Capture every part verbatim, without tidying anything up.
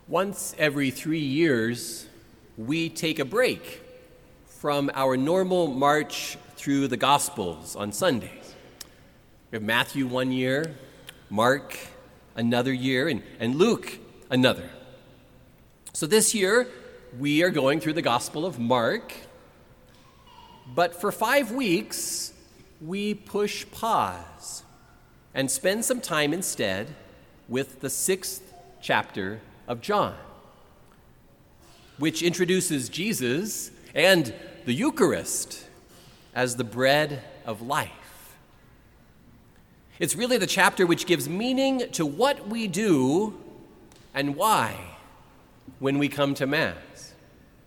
Once every three years, we take a break from our normal march through the Gospels on Sundays. We have Matthew one year, Mark another year, and, and Luke another. So this year, we are going through the Gospel of Mark, but for five weeks, we push pause and spend some time instead with the sixth chapter of John, which introduces Jesus and the Eucharist as the bread of life. It's really the chapter which gives meaning to what we do and why when we come to Mass.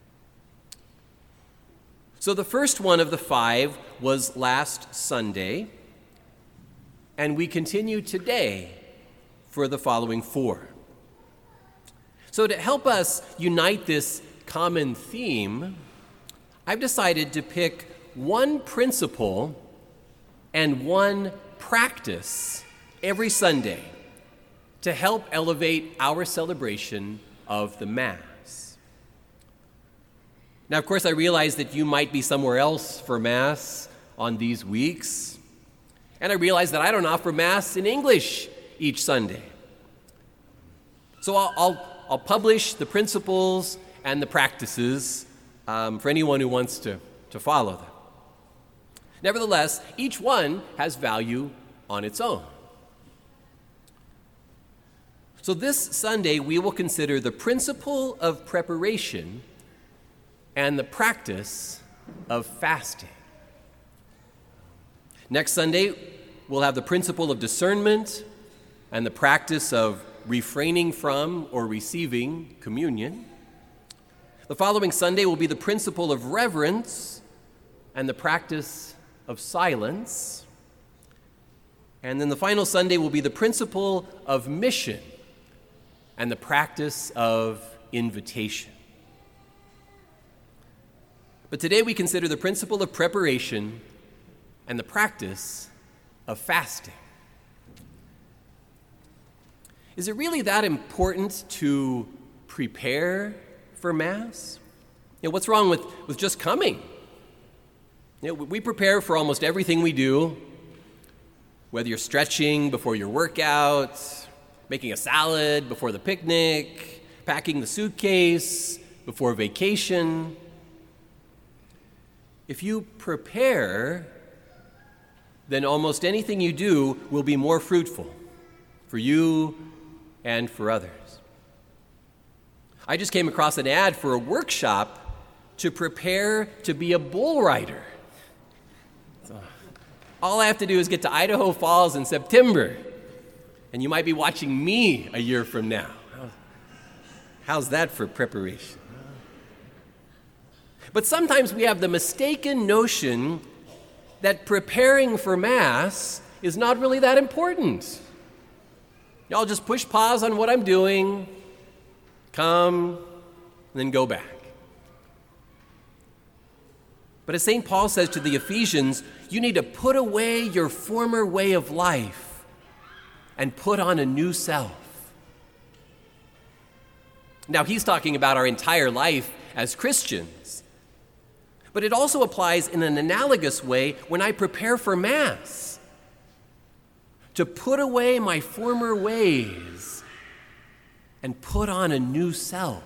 So the first one of the five was last Sunday, and we continue today for the following four. So to help us unite this common theme, I've decided to pick one principle and one practice every Sunday to help elevate our celebration of the Mass. Now, of course, I realize that you might be somewhere else for Mass on these weeks, and I realize that I don't offer Mass in English each Sunday. So I'll, I'll I'll publish the principles and the practices um, for anyone who wants to, to follow them. Nevertheless, each one has value on its own. So this Sunday, we will consider the principle of preparation and the practice of fasting. Next Sunday, we'll have the principle of discernment and the practice of refraining from or receiving communion. The following Sunday will be the principle of reverence and the practice of silence. And then the final Sunday will be the principle of mission and the practice of invitation. But today we consider the principle of preparation and the practice of fasting. Is it really that important to prepare for Mass? You know, what's wrong with, with just coming? You know, we prepare for almost everything we do, whether you're stretching before your workout, making a salad before the picnic, packing the suitcase before vacation. If you prepare, then almost anything you do will be more fruitful for you and for others. I just came across an ad for a workshop to prepare to be a bull rider. So, all I have to do is get to Idaho Falls in September, and you might be watching me a year from now. How's that for preparation? But sometimes we have the mistaken notion that preparing for Mass is not really that important. I'll just push pause on what I'm doing, come, and then go back. But as Saint Paul says to the Ephesians, you need to put away your former way of life and put on a new self. Now, he's talking about our entire life as Christians, but it also applies in an analogous way when I prepare for Mass. To put away my former ways and put on a new self.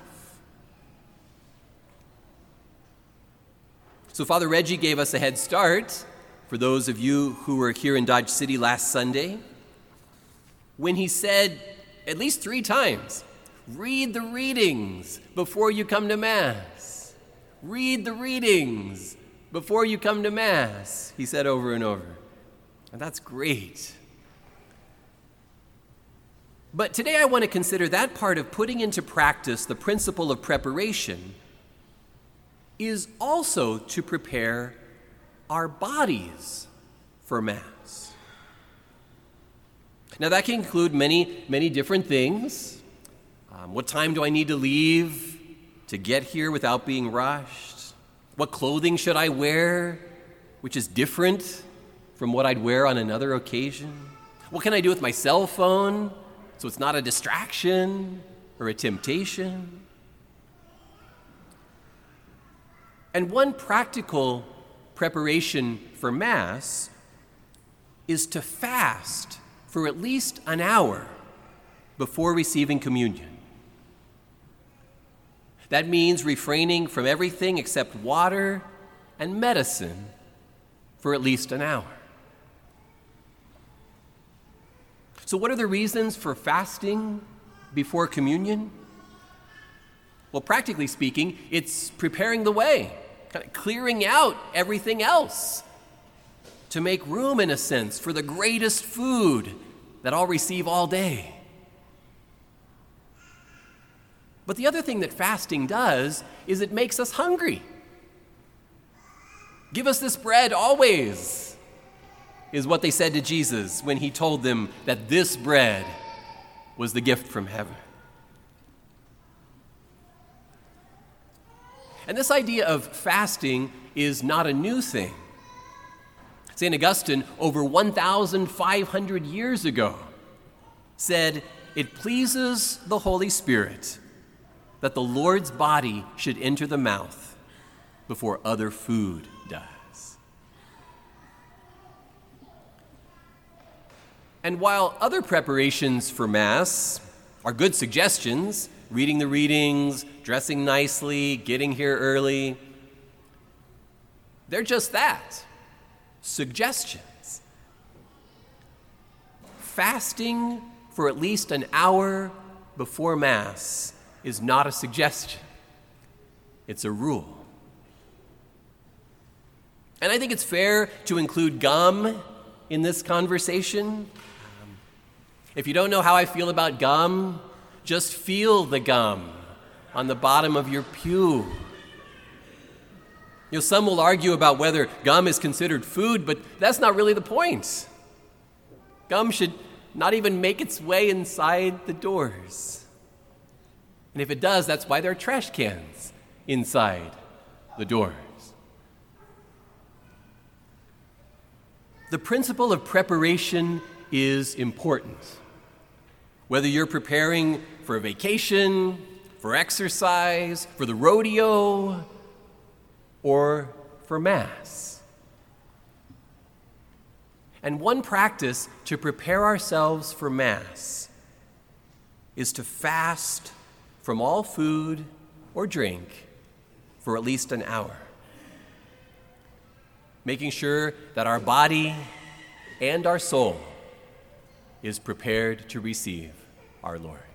So Father Reggie gave us a head start for those of you who were here in Dodge City last Sunday when he said at least three times, read the readings before you come to Mass. Read the readings before you come to Mass, he said over and over. And that's great. But today I want to consider that part of putting into practice the principle of preparation is also to prepare our bodies for Mass. Now that can include many, many different things. Um, what time do I need to leave to get here without being rushed? What clothing should I wear, which is different from what I'd wear on another occasion? What can I do with my cell phone so it's not a distraction? or a temptation. And one practical preparation for Mass is to fast for at least an hour before receiving communion. That means refraining from everything except water and medicine for at least an hour. So what are the reasons for fasting before communion? Well, practically speaking, it's preparing the way, kind of clearing out everything else to make room, in a sense, for the greatest food that I'll receive all day. But the other thing that fasting does is it makes us hungry. Give us this bread always, is what they said to Jesus when he told them that this bread was the gift from heaven. And this idea of fasting is not a new thing. Saint Augustine, over one thousand five hundred years ago, said, "It pleases the Holy Spirit that the Lord's body should enter the mouth before other food does." And while other preparations for Mass are good suggestions, reading the readings, dressing nicely, getting here early, they're just that, suggestions. Fasting for at least an hour before Mass is not a suggestion. It's a rule. And I think it's fair to include gum in this conversation. If you don't know how I feel about gum, just feel the gum on the bottom of your pew. You know, some will argue about whether gum is considered food, but that's not really the point. Gum should not even make its way inside the doors. And if it does, that's why there are trash cans inside the doors. The principle of preparation is important. Whether you're preparing for a vacation, for exercise, for the rodeo, or for Mass. And one practice to prepare ourselves for Mass is to fast from all food or drink for at least an hour, making sure that our body and our soul is prepared to receive our Lord.